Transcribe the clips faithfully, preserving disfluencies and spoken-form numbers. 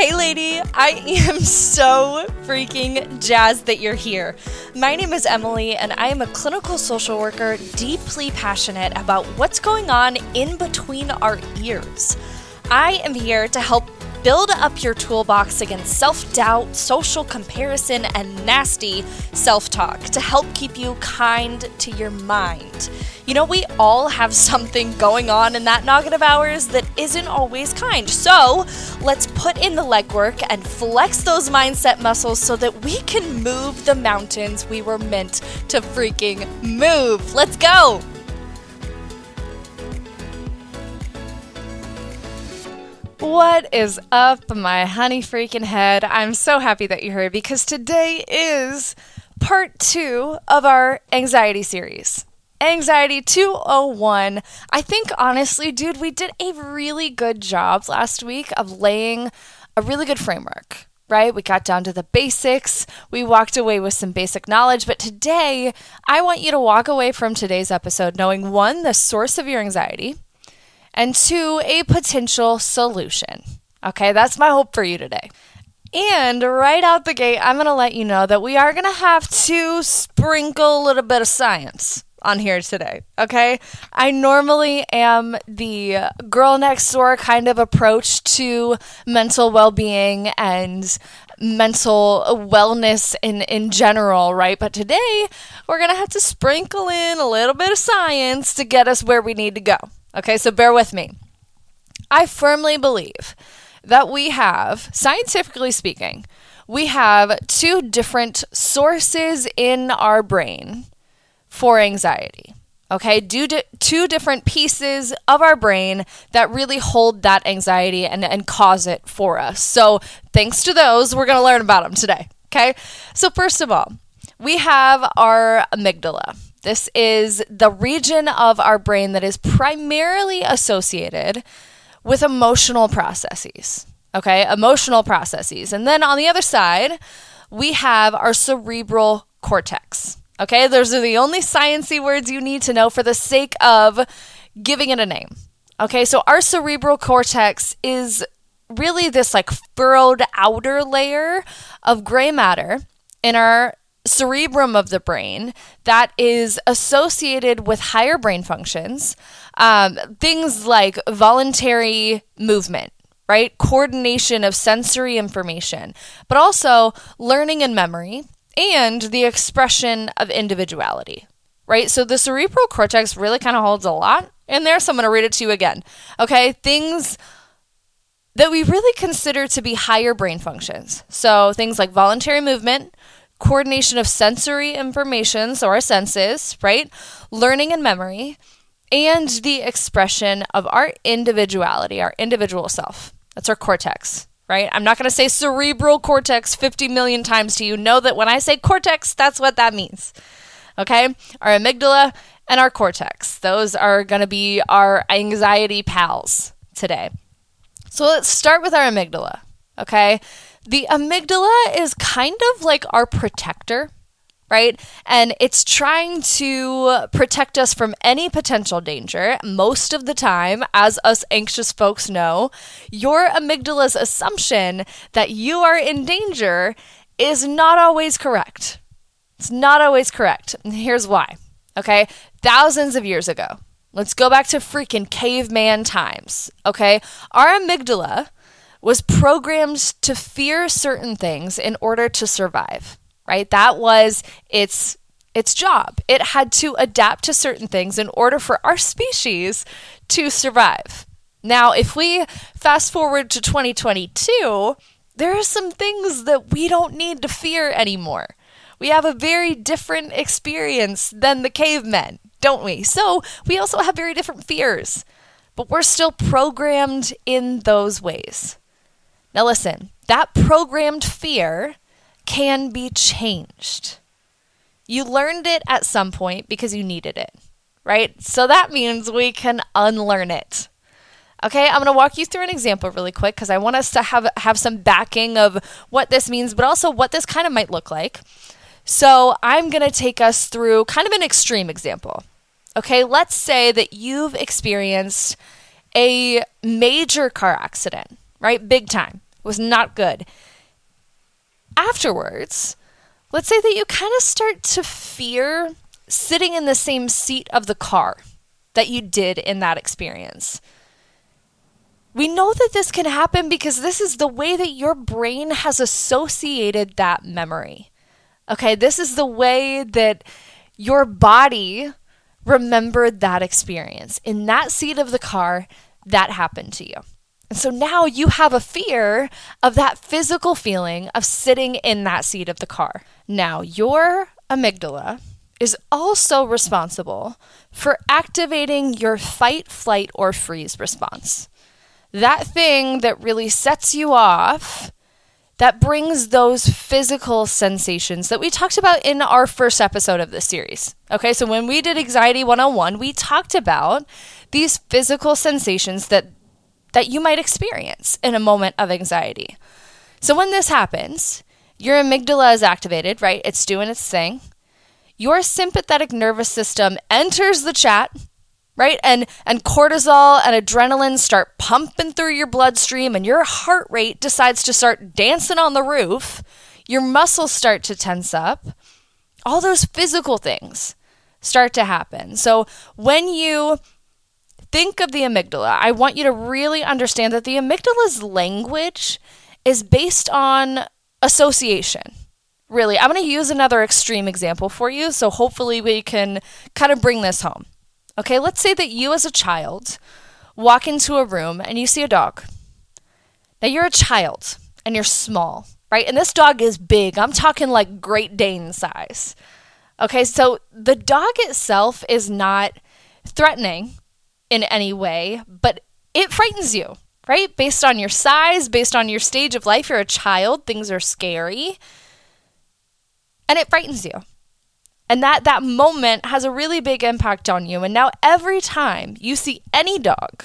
Hey lady, I am so freaking jazzed that you're here. My name is Emily and I am a clinical social worker deeply passionate about what's going on in between our ears. I am here to help build up your toolbox against self-doubt, social comparison, and nasty self-talk to help keep you kind to your mind. You know, we all have something going on in that noggin of ours that isn't always kind. So let's put in the legwork and flex those mindset muscles so that we can move the mountains we were meant to freaking move. Let's go! What is up, my honey freaking head? I'm so happy that you're here because today is part two of our anxiety series. Anxiety two oh one. I think honestly, dude, we did a really good job last week of laying a really good framework, right? We got down to the basics. We walked away with some basic knowledge. But today, I want you to walk away from today's episode knowing, one, the source of your anxiety, and two, a potential solution. Okay, that's my hope for you today. And right out the gate, I'm going to let you know that we are going to have to sprinkle a little bit of science on here today, okay? I normally am the girl next door kind of approach to mental well-being and mental wellness in, in general, right? But today, we're going to have to sprinkle in a little bit of science to get us where we need to go. Okay, so bear with me. I firmly believe that we have, scientifically speaking, we have two different sources in our brain for anxiety. Okay, due to two different pieces of our brain that really hold that anxiety and, and cause it for us. So thanks to those, we're going to learn about them today. Okay, so first of all, we have our amygdala. This is the region of our brain that is primarily associated with emotional processes, okay? Emotional processes. And then on the other side, we have our cerebral cortex, okay? Those are the only sciencey words you need to know for the sake of giving it a name, okay? So our cerebral cortex is really this like furrowed outer layer of gray matter in our cerebrum of the brain that is associated with higher brain functions, um, things like voluntary movement, right? Coordination of sensory information, but also learning and memory and the expression of individuality, right? So the cerebral cortex really kind of holds a lot in there. So I'm going to read it to you again. Okay. Things that we really consider to be higher brain functions. So things like voluntary movement, coordination of sensory information, so our senses, right? Learning and memory, and the expression of our individuality, our individual self. That's our cortex, right? I'm not going to say cerebral cortex fifty million times to you. Know that when I say cortex, that's what that means, okay? Our amygdala and our cortex. Those are going to be our anxiety pals today. So let's start with our amygdala, okay? The amygdala is kind of like our protector, right? And it's trying to protect us from any potential danger. Most of the time, as us anxious folks know, your amygdala's assumption that you are in danger is not always correct. It's not always correct. And here's why, okay? Thousands of years ago, let's go back to freaking caveman times, okay? Our amygdala was programmed to fear certain things in order to survive, right? That was its its job. It had to adapt to certain things in order for our species to survive. Now, if we fast forward to twenty twenty-two, there are some things that we don't need to fear anymore. We have a very different experience than the cavemen, don't we? So we also have very different fears, but we're still programmed in those ways. Now listen, that programmed fear can be changed. You learned it at some point because you needed it, right? So that means we can unlearn it. Okay, I'm going to walk you through an example really quick because I want us to have, have some backing of what this means, but also what this kind of might look like. So I'm going to take us through kind of an extreme example. Okay, let's say that you've experienced a major car accident, right? Big time. was not good. Afterwards, let's say that you kind of start to fear sitting in the same seat of the car that you did in that experience. We know that this can happen because this is the way that your brain has associated that memory. Okay, this is the way that your body remembered that experience. In that seat of the car, that happened to you. And so now you have a fear of that physical feeling of sitting in that seat of the car. Now, your amygdala is also responsible for activating your fight, flight, or freeze response. That thing that really sets you off, that brings those physical sensations that we talked about in our first episode of this series. Okay, so when we did Anxiety one oh one, we talked about these physical sensations that, that you might experience in a moment of anxiety. So when this happens, your amygdala is activated, right? It's doing its thing. Your sympathetic nervous system enters the chat, right? And and cortisol and adrenaline start pumping through your bloodstream, and your heart rate decides to start dancing on the roof. Your muscles start to tense up. All those physical things start to happen. So when you think of the amygdala, I want you to really understand that the amygdala's language is based on association. Really, I'm going to use another extreme example for you, so hopefully we can kind of bring this home. Okay, let's say that you as a child walk into a room and you see a dog. Now you're a child and you're small, right? And this dog is big. I'm talking like Great Dane size. Okay, so the dog itself is not threatening in any way, but it frightens you, right? Based on your size, based on your stage of life, you're a child, things are scary, and it frightens you. And that, that moment has a really big impact on you. And now every time you see any dog,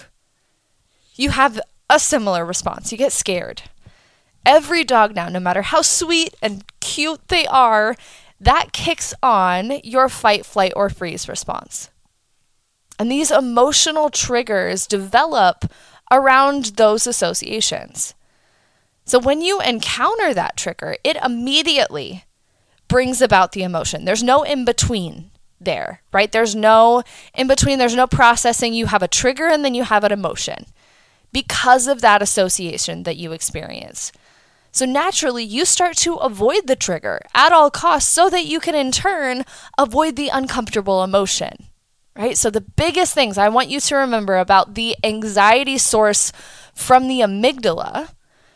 you have a similar response. You get scared. Every dog now, no matter how sweet and cute they are, that kicks on your fight, flight, or freeze response. And these emotional triggers develop around those associations. So when you encounter that trigger, it immediately brings about the emotion. There's no in between there, right? There's no in between. There's no processing. You have a trigger and then you have an emotion because of that association that you experience. So naturally, you start to avoid the trigger at all costs so that you can in turn avoid the uncomfortable emotion, right? So the biggest things I want you to remember about the anxiety source from the amygdala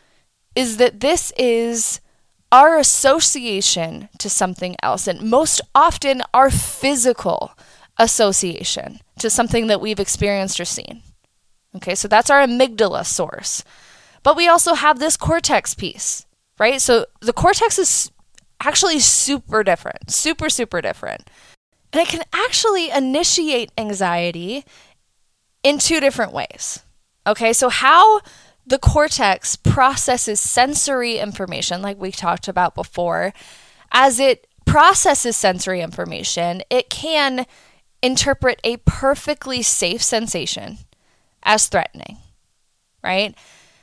is that this is our association to something else, and most often our physical association to something that we've experienced or seen. Okay, so that's our amygdala source. But we also have this cortex piece, right? So the cortex is actually super different, super, super different. And it can actually initiate anxiety in two different ways. Okay, so how the cortex processes sensory information, like we talked about before. As it processes sensory information, it can interpret a perfectly safe sensation as threatening, right?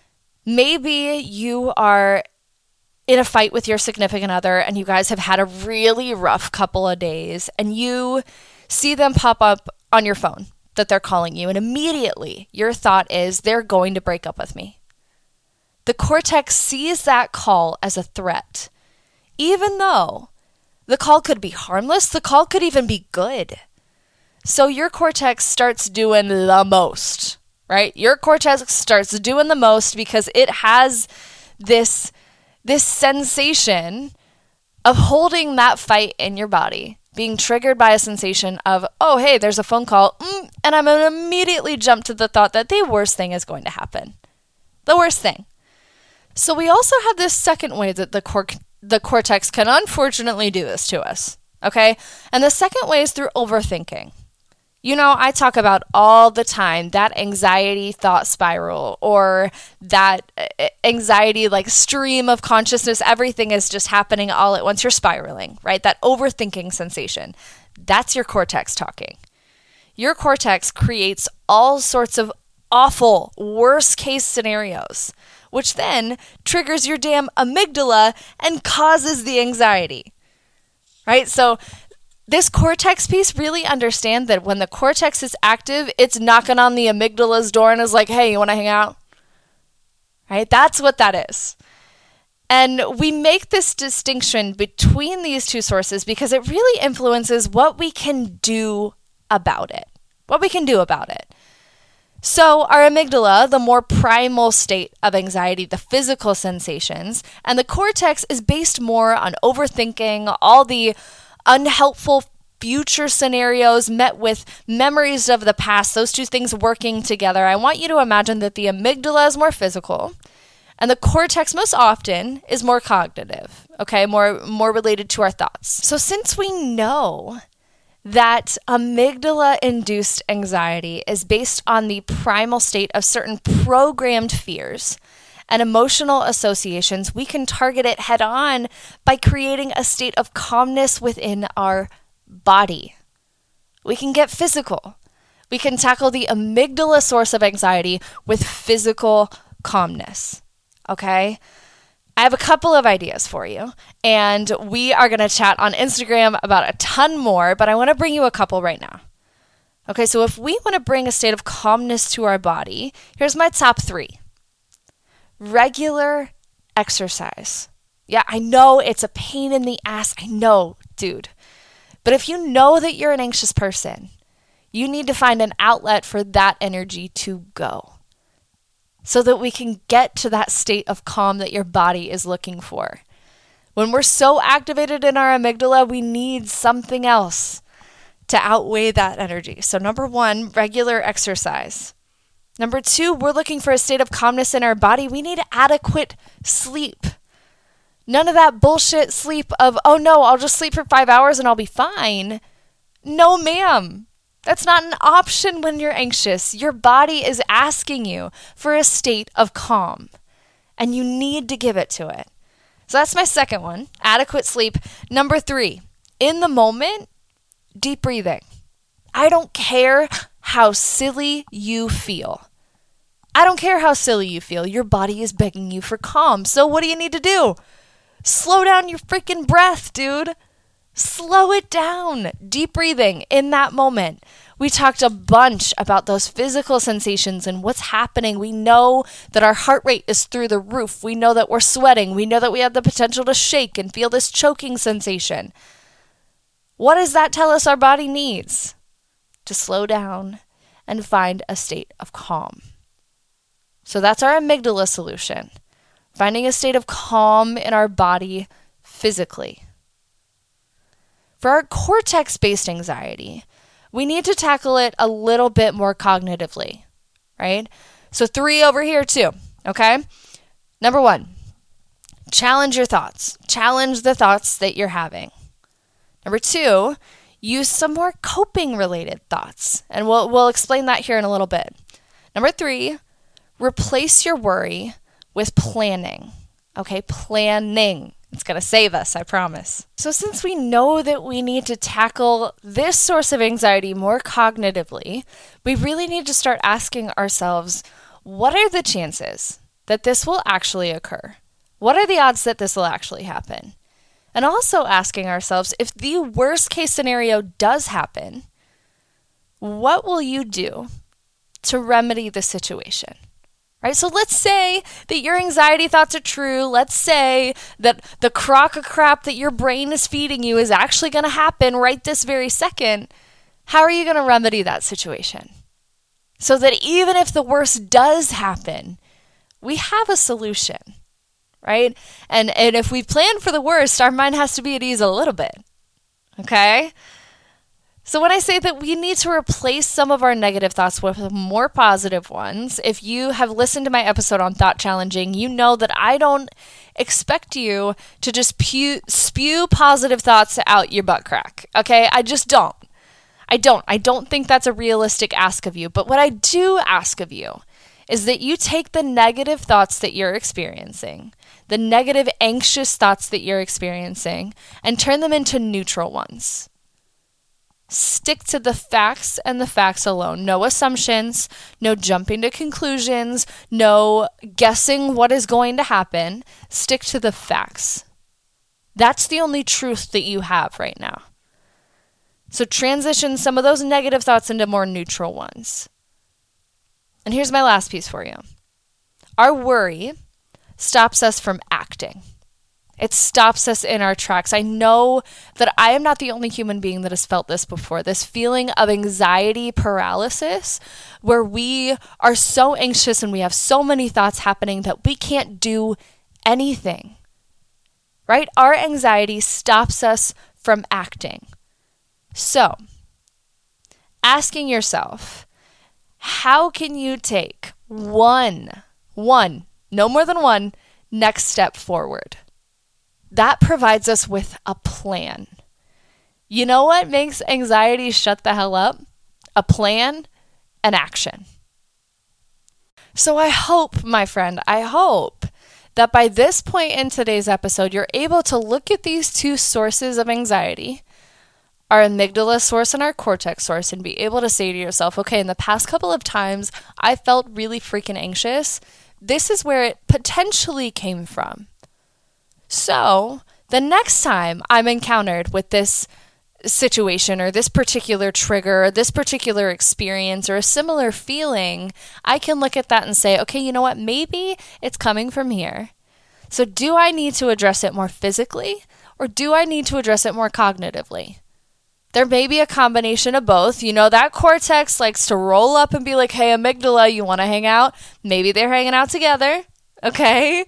Maybe you are in a fight with your significant other and you guys have had a really rough couple of days and you see them pop up on your phone that they're calling you, and immediately your thought is, they're going to break up with me. The cortex sees that call as a threat, even though the call could be harmless, the call could even be good. So your cortex starts doing the most, right? Your cortex starts doing the most because it has this, this sensation of holding that fight in your body, being triggered by a sensation of, oh, hey, there's a phone call, mm, and I'm going to immediately jump to the thought that the worst thing is going to happen. The worst thing. So we also have this second way that the cor- the cortex can unfortunately do this to us, okay? And the second way is through overthinking. You know, I talk about all the time that anxiety thought spiral, or that anxiety like stream of consciousness. Everything is just happening all at once. You're spiraling, right? That overthinking sensation. That's your cortex talking. Your cortex creates all sorts of awful, worst case scenarios which then triggers your damn amygdala and causes the anxiety, right? So this cortex piece, really understand that when the cortex is active, it's knocking on the amygdala's door and is like, hey, you want to hang out? Right? That's what that is. And we make this distinction between these two sources because it really influences what we can do about it. What we can do about it. So our amygdala, the more primal state of anxiety, the physical sensations, and the cortex is based more on overthinking, all the unhelpful future scenarios met with memories of the past, those two things working together. I want you to imagine that the amygdala is more physical and the cortex most often is more cognitive, okay, more, more related to our thoughts. So since we know that amygdala-induced anxiety is based on the primal state of certain programmed fears and emotional associations, we can target it head-on by creating a state of calmness within our body. We can get physical. We can tackle the amygdala source of anxiety with physical calmness, okay? I have a couple of ideas for you, and we are going to chat on Instagram about a ton more, but I want to bring you a couple right now. Okay, so if we want to bring a state of calmness to our body, here's my top three. Regular exercise. Yeah, I know it's a pain in the ass. I know, dude. But if you know that you're an anxious person, you need to find an outlet for that energy to go, so that we can get to that state of calm that your body is looking for. When we're so activated in our amygdala, we need something else to outweigh that energy. So number one, regular exercise. Number two, we're looking for a state of calmness in our body. We need adequate sleep. None of that bullshit sleep of, oh no, I'll just sleep for five hours and I'll be fine. No, ma'am. That's not an option when you're anxious. Your body is asking you for a state of calm, and you need to give it to it. So that's my second one, adequate sleep. Number three, in the moment, deep breathing. I don't care how silly you feel. I don't care how silly you feel. Your body is begging you for calm. So what do you need to do? Slow down your freaking breath, dude. Slow it down. Deep breathing in that moment. We talked a bunch about those physical sensations and what's happening. We know that our heart rate is through the roof. We know that we're sweating. We know that we have the potential to shake and feel this choking sensation. What does that tell us our body needs? To slow down and find a state of calm. So that's our amygdala solution. Finding a state of calm in our body physically. For our cortex-based anxiety, we need to tackle it a little bit more cognitively, right? So three over here too, okay? Number one, challenge your thoughts. Challenge the thoughts that you're having. Number two, use some more coping-related thoughts, and we'll we'll explain that here in a little bit. Number three, replace your worry with planning, okay? Planning. It's going to save us, I promise. So since we know that we need to tackle this source of anxiety more cognitively, we really need to start asking ourselves, what are the chances that this will actually occur? What are the odds that this will actually happen? And also asking ourselves, if the worst case scenario does happen, what will you do to remedy the situation? Right? So let's say that your anxiety thoughts are true. Let's say that the crock of crap that your brain is feeding you is actually going to happen right this very second. How are you going to remedy that situation? So that even if the worst does happen, we have a solution, right? And, and if we plan for the worst, our mind has to be at ease a little bit, okay? So when I say that we need to replace some of our negative thoughts with more positive ones, if you have listened to my episode on thought challenging, you know that I don't expect you to just pew, spew positive thoughts out your butt crack, okay? I just don't. I don't. I don't think that's a realistic ask of you. But what I do ask of you is that you take the negative thoughts that you're experiencing, the negative anxious thoughts that you're experiencing, and turn them into neutral ones. stick to the facts and the facts alone. No assumptions, no jumping to conclusions, no guessing what is going to happen. Stick to the facts. That's the only truth that you have right now. So transition some of those negative thoughts into more neutral ones. And here's my last piece for you. Our worry stops us from acting. It stops us in our tracks. I know that I am not the only human being that has felt this before. This feeling of anxiety paralysis, where we are so anxious and we have so many thoughts happening that we can't do anything. Right? Our anxiety stops us from acting. So, asking yourself, how can you take one, one, no more than one, next step forward? That provides us with a plan. You know what makes anxiety shut the hell up? A plan and action. So I hope, my friend, I hope that by this point in today's episode, you're able to look at these two sources of anxiety, our amygdala source and our cortex source, and be able to say to yourself, okay, in the past couple of times I felt really freaking anxious. This is where it potentially came from. So the next time I'm encountered with this situation or this particular trigger or this particular experience or a similar feeling, I can look at that and say, okay, you know what? Maybe it's coming from here. So do I need to address it more physically or do I need to address it more cognitively? There may be a combination of both. You know, that cortex likes to roll up and be like, hey, amygdala, you want to hang out? Maybe they're hanging out together. Okay.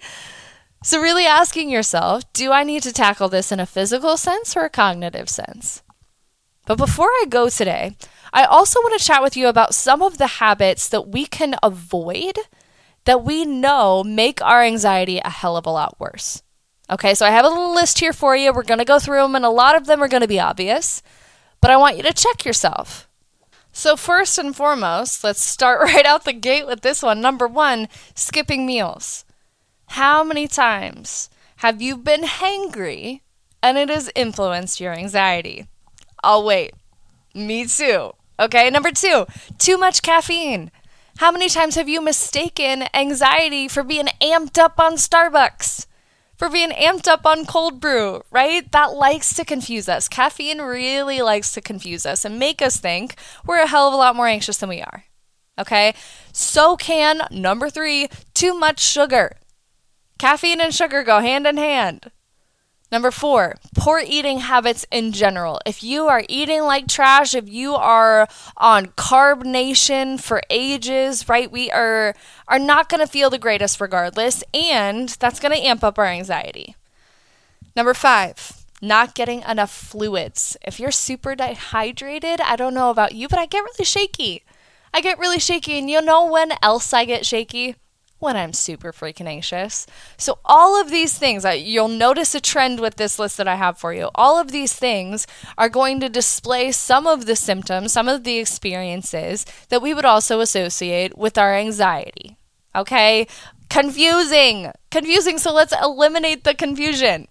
So really asking yourself, do I need to tackle this in a physical sense or a cognitive sense? But before I go today, I also want to chat with you about some of the habits that we can avoid that we know make our anxiety a hell of a lot worse. Okay, so I have a little list here for you. We're going to go through them, and a lot of them are going to be obvious, but I want you to check yourself. So first and foremost, let's start right out the gate with this one. Number one, skipping meals. How many times have you been hangry and it has influenced your anxiety? I'll wait. Me too. Okay, number two, too much caffeine. How many times have you mistaken anxiety for being amped up on Starbucks? For being amped up on cold brew, right? That likes to confuse us. Caffeine really likes to confuse us and make us think we're a hell of a lot more anxious than we are. Okay? So can, number three, too much sugar. Caffeine and sugar go hand in hand. Number four, poor eating habits in general. If you are eating like trash, if you are on Carb Nation for ages, right, we are, are not going to feel the greatest regardless, and that's going to amp up our anxiety. Number five, not getting enough fluids. If you're super dehydrated, I don't know about you, but I get really shaky. I get really shaky, and you know when else I get shaky? When I'm super freaking anxious. So all of these things, you'll notice a trend with this list that I have for you. All of these things are going to display some of the symptoms, some of the experiences that we would also associate with our anxiety. Okay? Confusing. Confusing, so let's eliminate the confusion.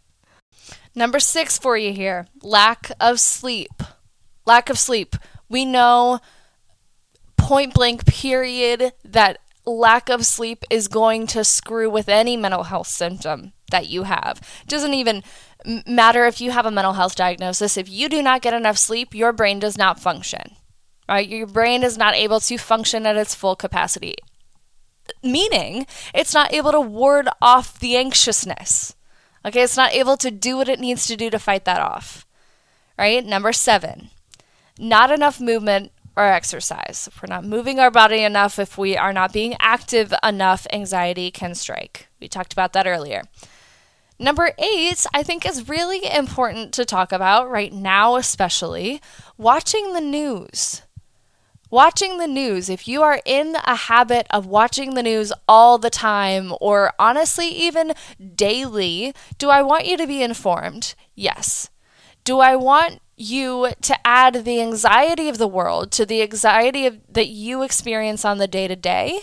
Number six for you here, lack of sleep. Lack of sleep. We know, point blank period, that lack of sleep is going to screw with any mental health symptom that you have. It doesn't even matter if you have a mental health diagnosis. If you do not get enough sleep, your brain does not function. Right? Your brain is not able to function at its full capacity, meaning it's not able to ward off the anxiousness. Okay, it's not able to do what it needs to do to fight that off. Right? Number seven, not enough movement or exercise. If we're not moving our body enough, if we are not being active enough, anxiety can strike. We talked about that earlier. Number eight, I think is really important to talk about right now, especially watching the news. Watching the news. If you are in a habit of watching the news all the time, or honestly even daily, do I want you to be informed? Yes. Do I want you to add the anxiety of the world to the anxiety of, that you experience on the day-to-day?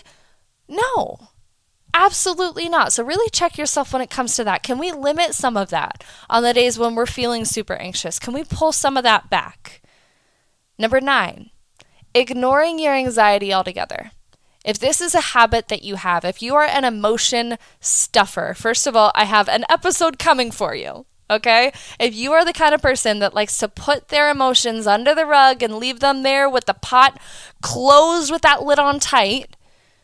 No, absolutely not. So really check yourself when it comes to that. Can we limit some of that on the days when we're feeling super anxious? Can we pull some of that back? Number nine, ignoring your anxiety altogether. If this is a habit that you have, if you are an emotion stuffer, first of all, I have an episode coming for you, okay? If you are the kind of person that likes to put their emotions under the rug and leave them there with the pot closed with that lid on tight,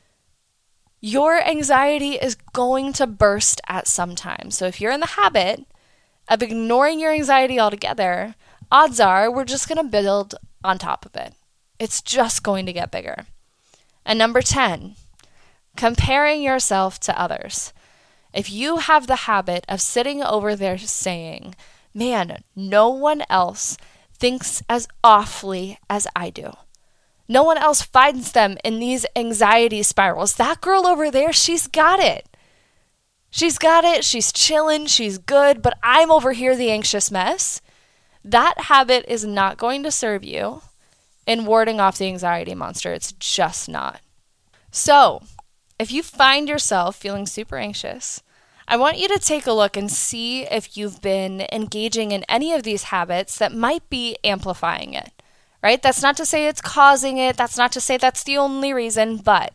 your anxiety is going to burst at some time. So if you're in the habit of ignoring your anxiety altogether, odds are we're just going to build on top of it. It's just going to get bigger. And number ten, comparing yourself to others. If you have the habit of sitting over there saying, man, no one else thinks as awfully as I do. No one else finds them in these anxiety spirals. That girl over there, she's got it. She's got it. She's chilling. She's good. But I'm over here, the anxious mess. That habit is not going to serve you in warding off the anxiety monster. It's just not. So, if you find yourself feeling super anxious, I want you to take a look and see if you've been engaging in any of these habits that might be amplifying it, right? That's not to say it's causing it. That's not to say that's the only reason, but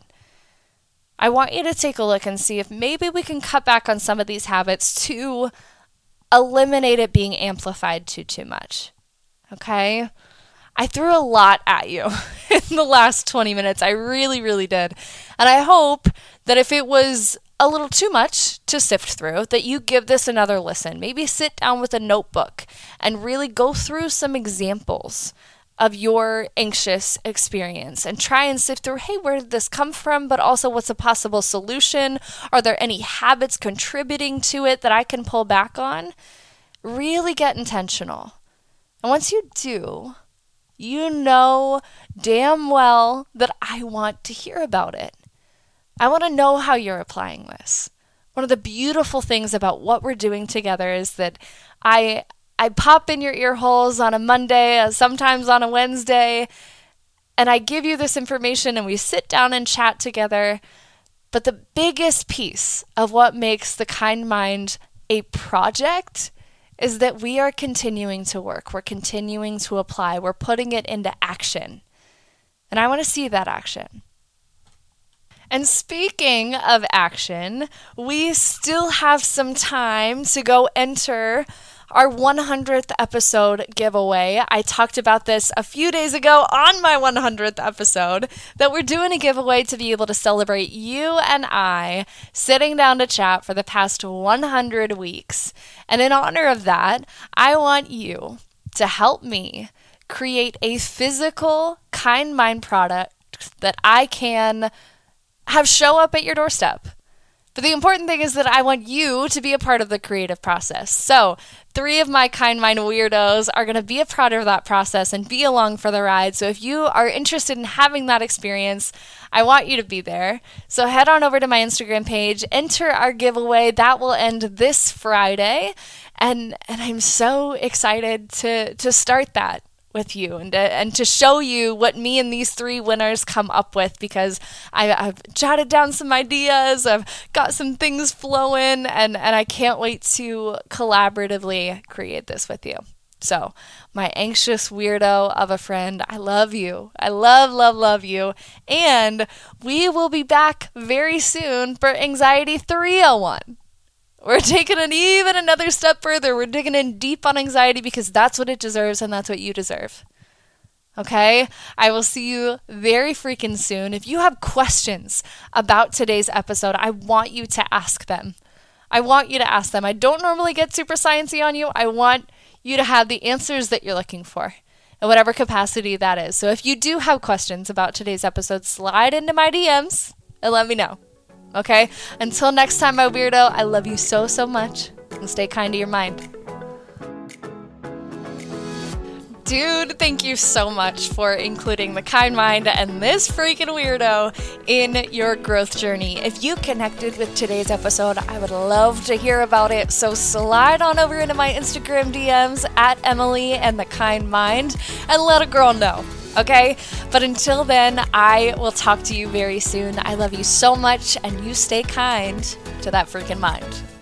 I want you to take a look and see if maybe we can cut back on some of these habits to eliminate it being amplified too, too much, okay? I threw a lot at you in the last twenty minutes. I really, really did. And I hope that if it was a little too much to sift through, that you give this another listen. Maybe sit down with a notebook and really go through some examples of your anxious experience and try and sift through, hey, where did this come from? But also, what's a possible solution? Are there any habits contributing to it that I can pull back on? Really get intentional. And once you do, you know damn well that I want to hear about it. I want to know how you're applying this. One of the beautiful things about what we're doing together is that I I pop in your ear holes on a Monday, sometimes on a Wednesday, and I give you this information and we sit down and chat together. But the biggest piece of what makes the Kind Mind a project is that we are continuing to work. We're continuing to apply. We're putting it into action. And I want to see that action. And speaking of action, we still have some time to go enter our one hundredth episode giveaway. I talked about this a few days ago on my one hundredth episode, that we're doing a giveaway to be able to celebrate you and I sitting down to chat for the past one hundred weeks. And in honor of that, I want you to help me create a physical Kind Mind product that I can have show up at your doorstep. But the important thing is that I want you to be a part of the creative process. So three of my Kind Mind weirdos are going to be a part of that process and be along for the ride. So if you are interested in having that experience, I want you to be there. So head on over to my Instagram page, enter our giveaway. That will end this Friday. And and I'm so excited to to start that with you and to, and to show you what me and these three winners come up with, because I, I've jotted down some ideas, I've got some things flowing, and, and I can't wait to collaboratively create this with you. So, my anxious weirdo of a friend, I love you. I love, love, love you. And we will be back very soon for Anxiety three oh one. We're taking it even another step further. We're digging in deep on anxiety because that's what it deserves and that's what you deserve. Okay? I will see you very freaking soon. If you have questions about today's episode, I want you to ask them. I want you to ask them. I don't normally get super sciencey on you. I want you to have the answers that you're looking for in whatever capacity that is. So if you do have questions about today's episode, slide into my D Ms and let me know. Okay? Until next time, my weirdo, I love you so, so much. And stay kind to your mind. Dude, thank you so much for including the Kind Mind and this freaking weirdo in your growth journey. If you connected with today's episode, I would love to hear about it. So slide on over into my Instagram D Ms at Emily and the Kind Mind and let a girl know. Okay? But until then, I will talk to you very soon. I love you so much, and you stay kind to that freaking mind.